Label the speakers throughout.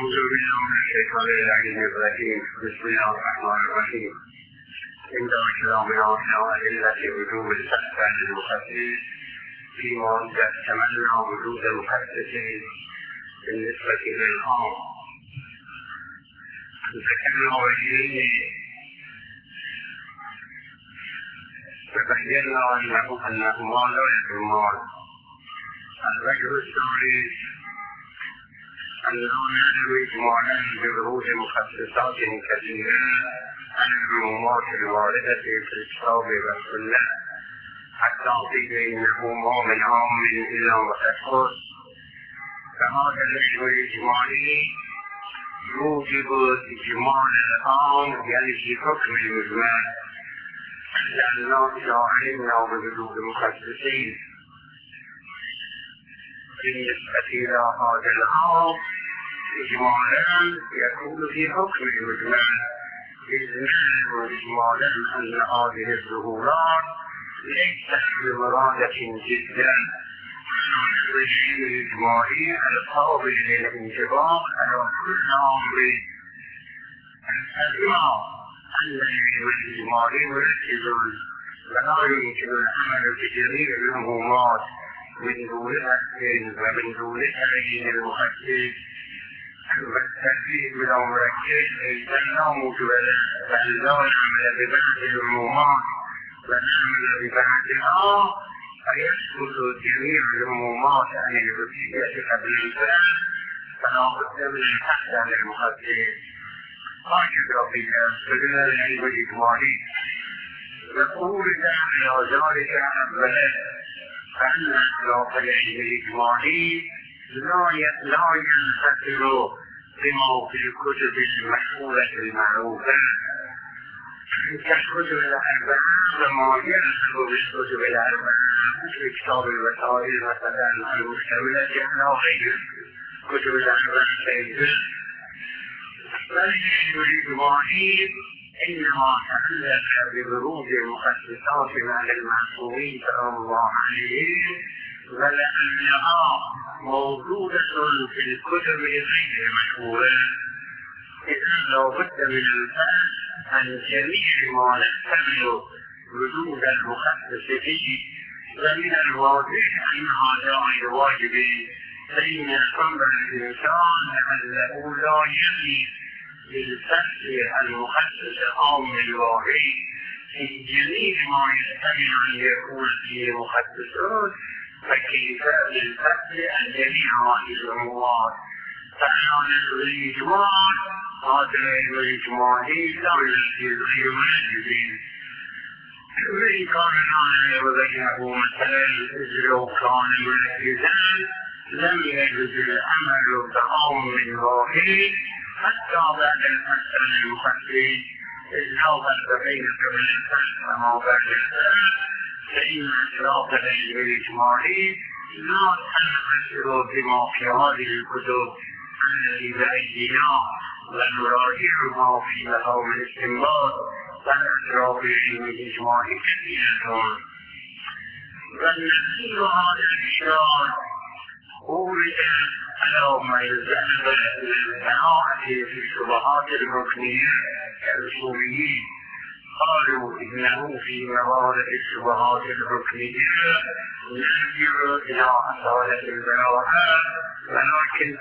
Speaker 1: أعوذ بالله من الشيطان الرجيم بسم الله الرحمن الرحيم عند كلامنا إلى أدلة وجوب الفتح للمحدث فيما تحتملنا وجود المحدث بالنسبة للعام. ذكرنا وجهين فبينا أنهما لا يدومان. الوجه الثاني أنه يجب إجمالا بظهور مخصصات كثيرة عن العمومات الواردة في الكتاب والسنة حتى قيل إنهما من عام إلى مخصص، فهذا الوجه الإجمالي يوجب إجمال العام يعني في حكم المجمل، لأننا إذا علمنا بوجود المخصصين بالنسبة إلى هذا العام إجمالا يكون في حكم المجمل، إذن وإجمالا أن هذه الظهورات ليست بمرادة جدا، والوجه الإجمالي القابل للانطباق على كل أمر الأسماء أن الإجمالي مركز ولا يمكن العمل بجميع العمومات من دون أكل ومن دون تبيين المحدث والترتيب لو مركز لا موجب بل لا نعمل ببعض العمومات ونعمل ببعضها فيسقط جميع العمومات عن الربية قبل الفعل، فلا بد من الحث على المحدث. هكذا في سبيل العلم الإجمالي نقول إلى ذلك أولا فإن اختلاف العلم الإجمالي لا ينحصر بما في الكتب المشهورة المعروفة كالكتب الأربعة وما ينحصر بالكتب الأربعة مثل كتاب الوسائل مثلا المشتملة على غير كتب الأربعة الشيخة. فالعلم الإجمالي إنما تعلق ببروز المخصصات على المعصومين سلام الله عليهم، ولأنها موجودة في الكتب غير المشهورة، إذن لا بد من الفهم عن جميع ما يحتمل وجود المخصص فيه، ومن الواضح أن هذا الواجب بين صبر الإنسان أنه لا يملك للفصل المخصص عام الواقعي في جميع ما يحتمل أن يكون فيه مخصصون، فكيف للفصل عن جميع هذه الأمور؟ فكان الإجمال هذا الإجمالي لا يجوز غير موجود، وإن كان العالم وبينه مثلا لو كان مركزا لم يجوز العمل بعام الواقعي حتى بعد الفصل المخصص، إذ لا فرق بين كون الفصل وما بعد الفصل، فإن اختلاف العلم الإجمالي لا تنحصر بما في هذه الكتب التي بأيدينا ونراجع ما في لها من استنباط، فالاختلاف العلم الإجمالي كثيرة. والنتيجة هذا الإشارة أورد على ما يزعم البراءة في الشبهات الركنية كالأصوليين، قالوا إنه في موارد الشبهات الركنية يرجع إلى أصالة البراءة، ولكن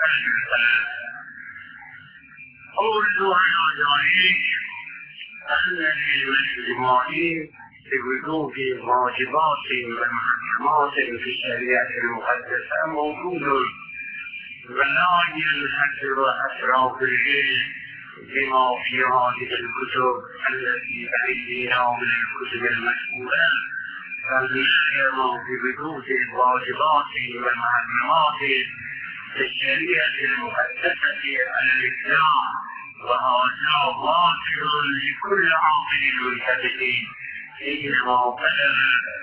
Speaker 1: أوردوا على ذلك أن العلم الإجمالي بوجود واجبات ومحكمات في الشريعة المقدسة موجود، ولا ينحصر أسرار العلم بما في هذه الكتب التي بأيدينا من الكتب المشهورة، بل يشعر بوجود الواجبات والمحكمات في الشريعة المقدسة على الإسلام، وهذا واقع لكل عاقل ملتفت إنما بلغ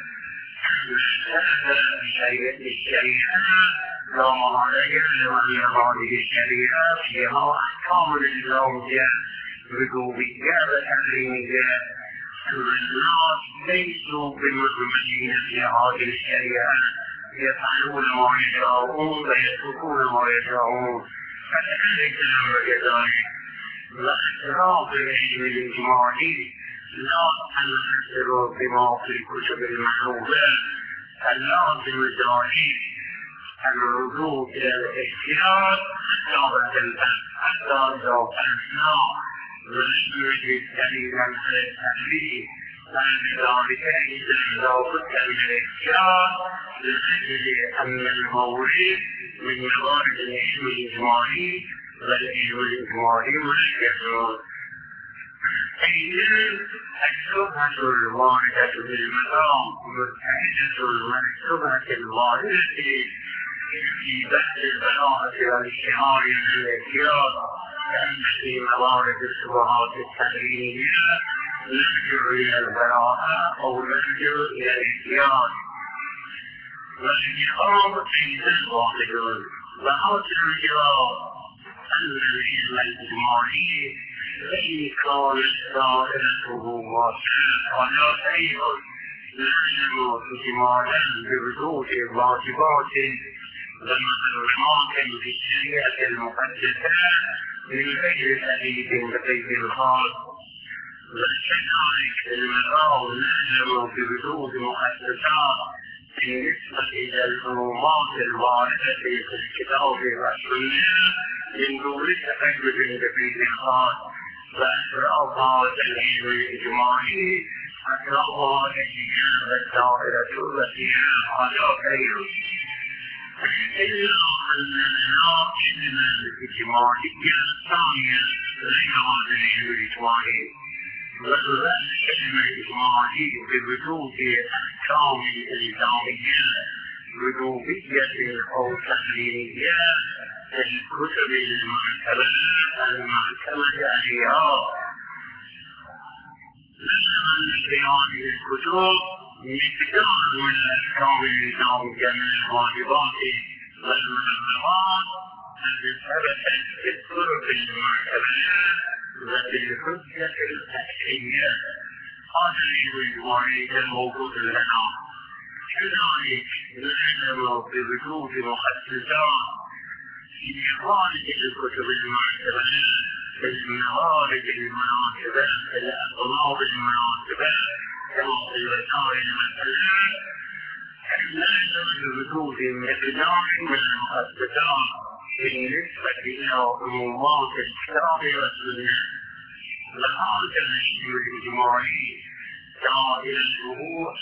Speaker 1: مستحدث الشريعة لا معنى يعلم أن هذه الشريعة فيها أحكام الإسلامية ربوبية وتحريمية، الناس ليسوا بمؤمنين في هذه الشريعة يفعلون ما يشاءون ويتركون ما يشاءون، فكذلك الأمر كذلك واختراق العلم الإجمالي لا تنحصر بما في الكتب المحروفات اللازم الداعي الرجوع إلى الاختيار حتى إذا أثنى ولم يجد دليلا على التحريم فبذلك إذا بد من الاختيار لأجل أن المورد من موارد العلم الإجمالي والعلم الإجمالي مشكل. إذن الشبهة الواردة بالمقام متحدة والشبهة الواردة في بحث البلاغة والاشتهار بالاختيار كأن في موارد الشبهات التحريمية نرجع إلى البلاغة أو نرجع إلى الاختيار. والانتخاب أيضا واحد وحاصل الجواب أن العلم الإجمالي الذي كانت دائرته واسعة ولا شيء يلزم اجمالا بوجود واجبات ومحرمات في الشريعة المقدسة من غير تأييد بغير خاص، وكذلك المقام يلزم بوجود مخصصات بالنسبة إلى العمومات الواردة في الكتاب والسنة من دون تأييد بغير خاص. وأسرارها العلم الإجمالي أسرارها التي كانت دائرة التي على خير إلا أن العلم الإجمالي الثانية غير هذا العلم الإجمالي وذلك العلم الإجمالي بوجود أحكام إلزامية وجوبية أو تحريمية الكتب المعتمدة عليها من بيان الكتب مقدار من الأحكام الإلزامية من الواجبات والمحرمات التي ثبتت في الطرق المعتمدة وبالحجة التحكيمية. هذا الوارد الموجود لنا. كذلك يلزم بوجود مخصصات في خارج الكتب المعتمدة في الموارد المناسبة في الأطلاق المناسبة كما في الوسائل المسألة يلزم بوجود مقدار من المخصصات بالنسبة إلى عمومات الكتاب والسنة. وهذا العلم الإجمالي دائرته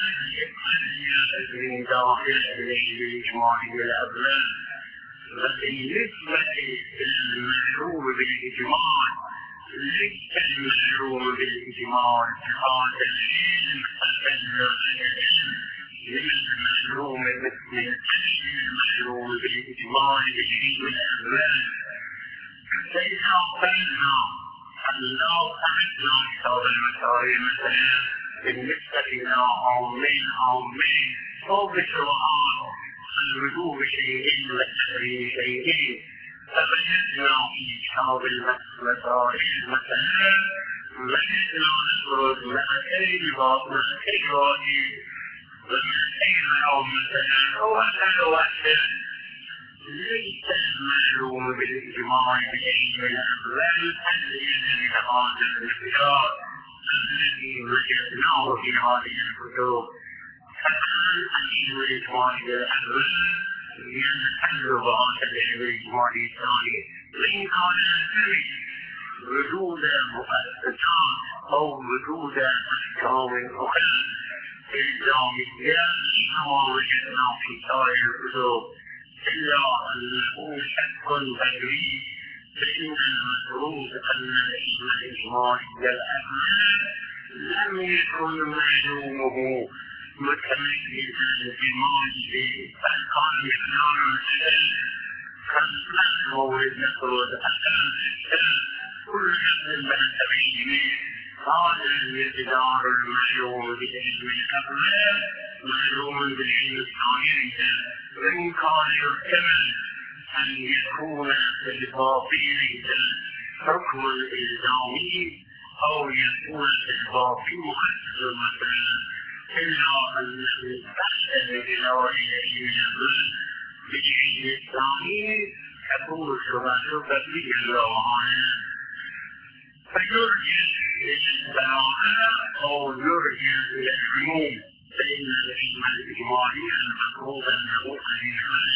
Speaker 1: من داخل العلم الإجمالي الأبرز. وبالنسبة للمشروع بالإجمال ليس المشروع بالإجمال هذا العلم ليس المشروع مثل المشروع بالإجمال بالعلم الأبرز. فإذا قلنا أن لا أحدنا كتاب المسائل مثلا بالنسبة إلى عامين أو بشرعات الوجوب شيئين والتحريم شيئين فوجدنا في كتاب المسائل مثلا وجدنا نفرد مأتين مأتين واجب ومأتين منهم مثلا أو أكثر واحد ليس المشروع بالإجماع بالعلم الأبرز الذي هذا الاختيار الذي وجدناه في هذه الكتب. العلم الإجمالي الأبرز ينحل بعض العلم الإجمالي الثاني وإن كان يختلف وجود مؤسسات أو وجود أحكام أخرى إلزامية كما وجدنا في سائر الكتب إلا أنه شك بدري فإن المفروض أن العلم الإجمالي الأبرز لم يكن معلومه متميزا بموجب أحكام الإسلام كالنحو والنقد كل من تبين هذا المقدار المشروع بالعلم الأبرز معلوم بالعلم الثاني وإن كان يحتمل أن يكون في الباطن حكم الإلزامي أو يكون في الباطن مخصص مثلا إلا أن يحتمل إلى العلم الأبرز بالعلم الثاني أقول شو تبليغ الله فيرجع للسماء أو يرجع إلى العموم فإن العلم الإجمالي المطلوب الموقع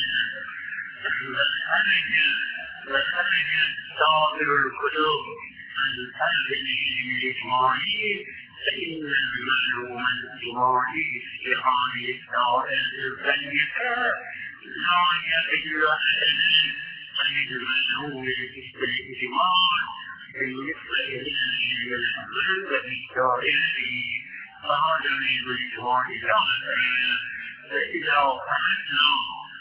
Speaker 1: وخرج صادر الكتب عن هذا العلم الإجمالي فإن المعلوم الإجمالي في هذه الدائرة الفنية لا يقل عن المعلوم الإجمالي بالنسبة للعلم الإجمالي فهذا العلم الإجمالي لا فإذا فعلنا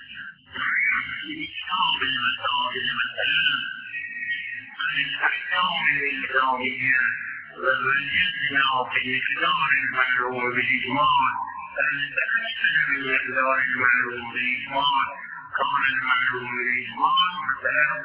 Speaker 1: إسلام المسائل مثلا الأحكام الإسلامية ووجدنا في مقدار المعلوم بالإجمال فنتأكد من مقدار المعلوم بالإجمال كان المعلوم بالإجمال مثلا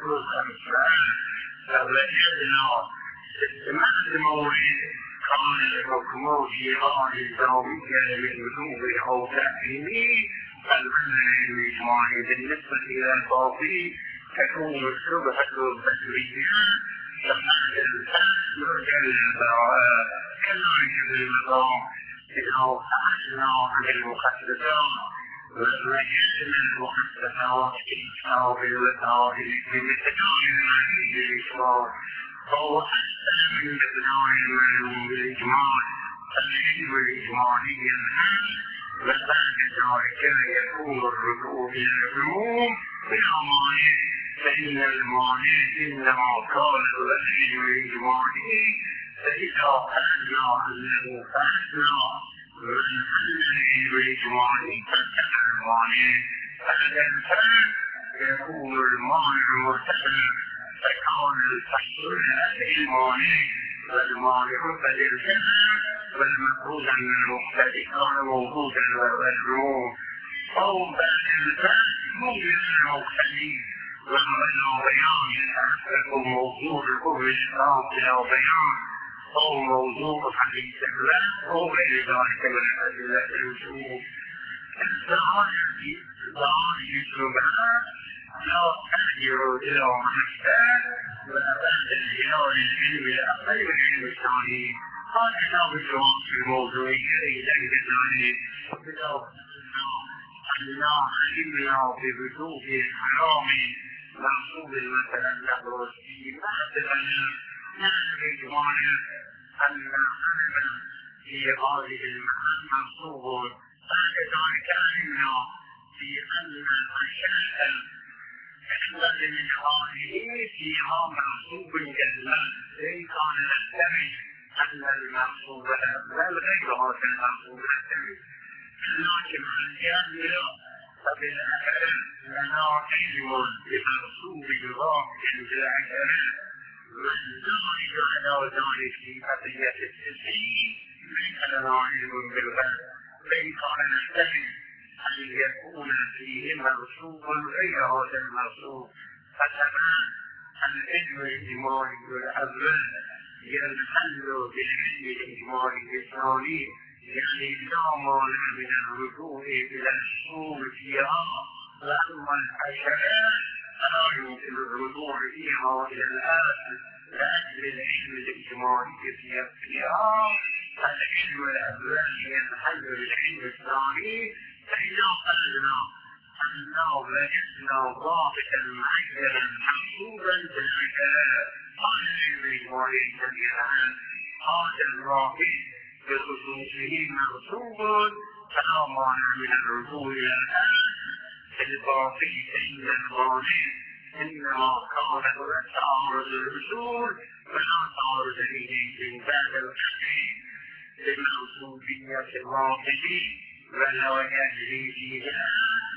Speaker 1: فوجدنا استثناء المورد كان الحكم في هذه الزاوية من وجوه أو تأثير فالمعنى الإجمالي بالنسبة إلى الباطل تكون الشبهة البشرية فهذا الفرق يرجع للبراءة كما يجب المقام إنه أخذنا عن المخصصات ووجدنا المخصصات إنشاء بالوسائل بمقدار المعلوم بالإجمال فهو أحسن من مقدار المعلوم بالإجمال فالعلم الإجمالي ينهى وبعد ذلك يكون الرجوع إلى العموم بالأمانة فإن المانع إنما كان العلم الإجمالي فإذا أخذنا أنه فأخذنا من العلم الإجمالي فاتبع المانع فإذا الفرق يكون المانع مرتفعا فكان الفصل المانع والمانع فللجمع والمفروض أن المختلف كان موجودا والعلوم أو بعد الفرق موجود المختلف وعملنا بيان يتحقق موضوع الكفر الإسلام إلى بيان أو موضوع حديث الله أو غير ذلك من الأدلة الوجود لا يجبها لا تحجر إلى محسن وأبدا إلى العلم الأقل والعلم الثاني هذا بالجواب في الموضوعية إلى ذلك الله علمنا بوجوه الحرام منصوب مثلا له في مثلا نحن جمالا أن العلم في هذه المعنى منصوب بعد ذلك علمنا في أن الأشياء أحمد من هذه فيها منصوب جلا إن كان نحتمل أن المنصوب والغير هذا المنصوب نحتمل لكن الجامعة فبالأكل لنا علم بمنصوب الواقع بالأكل والزوج على ذلك في قضية التسليم ليس لنا علم بالغيب كيف نحتمل أن يكون فيه منصوب غير هذا المنصوب فكمان العلم الإجمالي والأول ينحل بالعلم الإجمالي الثاني يعني لا مانع من الرجوع إلى الأصول فيها وأما الأشياء فلا يمكن الرجوع فيها إلى الأصل لأجل العلم الإجمالي فيها فالعلم الأول ينحل بالعلم الثاني فإذا قلنا أنه وجدنا ضابطا معينا محسوبا بالحكاية قال العلم الإجمالي جميعا هذا الرابط بخصوصه منصوب فلا مانع من الرجوع إلى الأصل الباطل فإن المانع إنما كان هو تعارض الأصول ولا تعارض إليه بعد التحقيق بالمنصوبية الرابطة ولا يجري فيها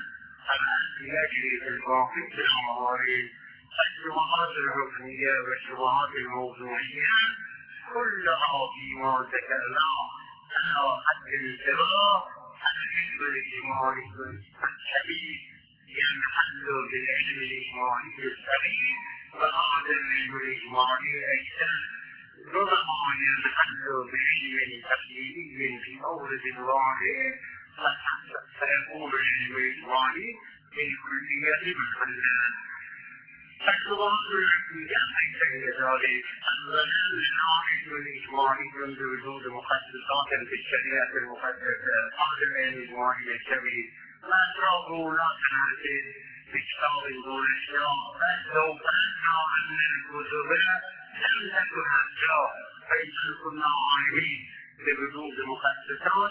Speaker 1: يجري في الباطل بالموارد الشبهات الركنية والشبهات الموضوعية كلها فيما ذكرنا على حد الانتباه العلم الإجمالي السبيل ينحل بالعلم الإجمالي السبيل وهذا العلم الإجمالي أيضا ربما ينحل بعلم تقليدي في مورد واحد فيكون العلم الإجمالي في كلية محلها فالتواصل يحتاج ذلك النظام الإجماعي من وجود مخصصات في الشريعة المقدسة قادم الإجماعي الشرعي ما تراه لا تناسب بكتاب دون الشرع بل لو فرضنا أن الكتب لم تكن حتى حيث كنا عالمين بوجود مخصصات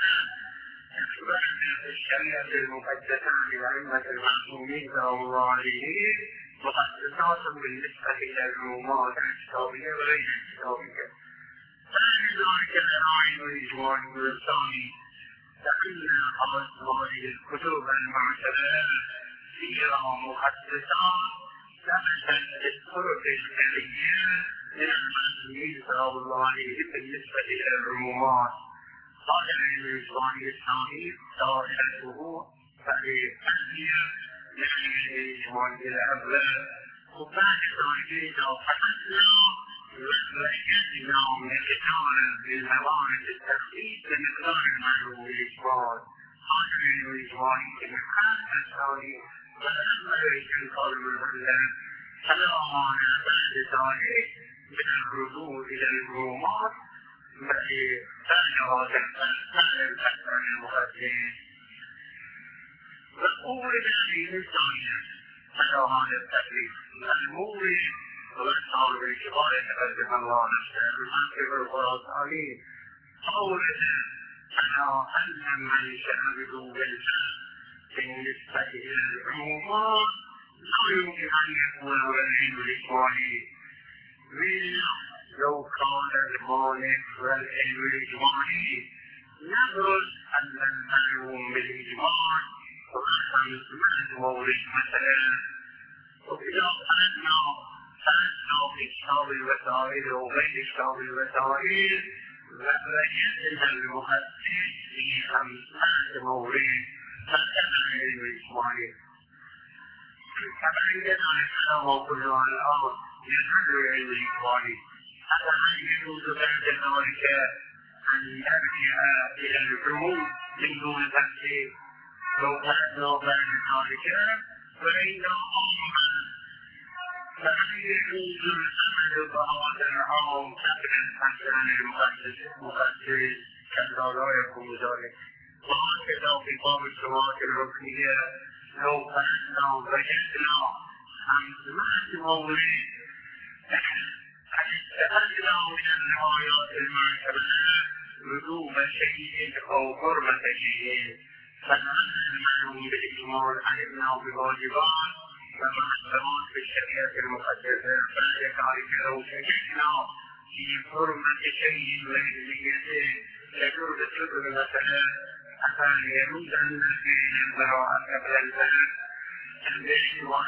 Speaker 1: الشريعة المقدسة للأئمة المعصومين سلام الله عليهم مخصصات بالنسبة إلى العلومات الكتابية وغير الكتابية. فلذلك العلم الإجماعي والثاني لكن هذه الكتب المعتبرة فيها مخصصات ثبتت بالطرق الشرعية للمعصومين سلام الله عليهم بالنسبة إلى العلومات. هذا العلم الإجماعي الثاني دائرته فلأهمية يعني الإجماعي الأول وبعد ذلك لو حدثنا وجدنا من كتاب بالموارد التخصيص بمقدار المعلوم الإجماعي. هذا العلم الإجماعي المحل الثاني والأول القول المعلم فلا مانع بعد ذلك من الرجوع إلى العلومات التي تشعر الأكثر المقدس. والمورد في الثانية على هذا التكليف المورد والشعر بالكبار يتقدم الله نفسه بالمنطق الخراساني أورد على أن من يشاهد بالفهم بالنسبة إلى العمومات لا يمكن أن يكون العلم الإجماعي لو كان المالك والعلم الإجماعي ندرس أن المعلوم بالإجماع مورد مثلا وإذا فرضنا في كتاب الوسائل وغير كتاب الوسائل وبين المحدث في 5 مورد فكان العلم الإجماعي فبين ذلك وكلها الأمر يدل العلم الإجماعي. هذا يجوز بعد ذلك أن يرجع إلى العموم من دون تفسير لو فرضنا بعد ذلك فإنه فهل يجوز العمل بهذا الأمر عن المقدس كذا لا يكون ذلك. وهكذا في باب الصلاة الركنية لو فرضنا وجدنا أن سمعت مولد استفدنا من الروايات المعتبرة وجوب شيء أو حرمة شيء فنحن المعلوم بالإجماع علمنا بواجبات ومحكمات في الشريعة المقدسة فلذلك لو شككنا في حرمة شيء وإذنيته يجوز الشكر مثلا أفعل يجوز أن نسير البراءة قبل البلد الاحتواء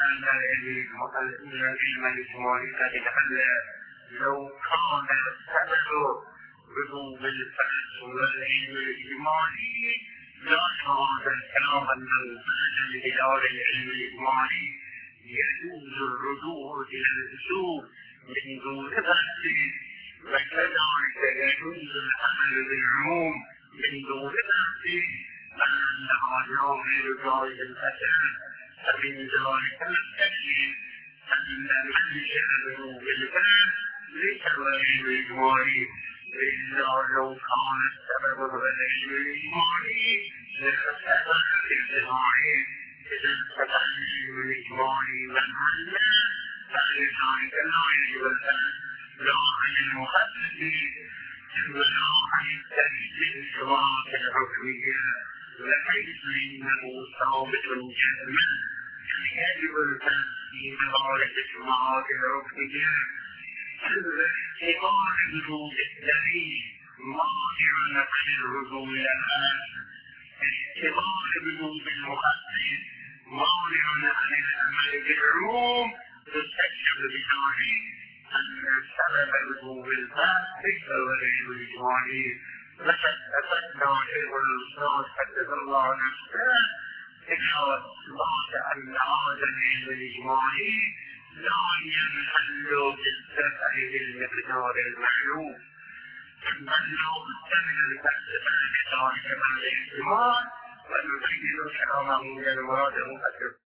Speaker 1: العلم الإجماعي تتحل لو كان السبب بدون الفحص والعلم الإجماعي لا كان الكلام أن الفحص لدار العلم الإجماعي يجوز الرجوع إلى الأصول من دون فحص وكذلك يجوز العمل بالعموم من دون فحص لأنها جاهل جائز الفساد. فمن ذلك التكليف أن من يشهد بالفهم ليس العلم الإجماعي إلا لو كان السبب العلم الإجماعي لفسد الإجماعي إذا انفتح العلم الإجماعي والعلم فلذلك لا يجب الفهم لا عن المخصص ولا عن التجديد الشرائع الحكمية بحيث إنه ثابت جزما يجب الفهم في مبارك الجماعات الركنية الاعتبار وجود الدليل مانع عن الرجوع إلى الفهم اعتبار وجود المخصص مانع عن العمل بالعموم تستشعر بذلك أن سبب وجوب الفهم ليس العلم الإجماعي لقد أفدنا شيخ الإسلام حدث الله نفسه إشارة بعد أن هذا العلم الإجماعي لا ينحل بالدفع بالمقدار المعلوم بل لو استمر البحث عن مقدار كمال الاحتمال ونبين كلامه من المراد المقدر